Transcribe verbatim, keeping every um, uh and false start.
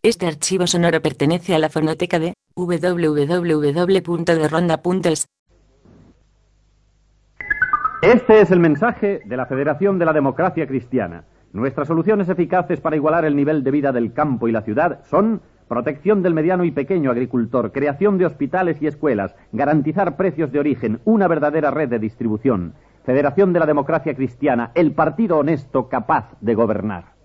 Este archivo sonoro pertenece a la fonoteca de doble u doble u doble u punto de ronda punto es. Este es el mensaje de la Federación de la Democracia Cristiana. Nuestras soluciones eficaces para igualar el nivel de vida del campo y la ciudad son protección del mediano y pequeño agricultor, creación de hospitales y escuelas, garantizar precios de origen, una verdadera red de distribución. Federación de la Democracia Cristiana, el partido honesto capaz de gobernar.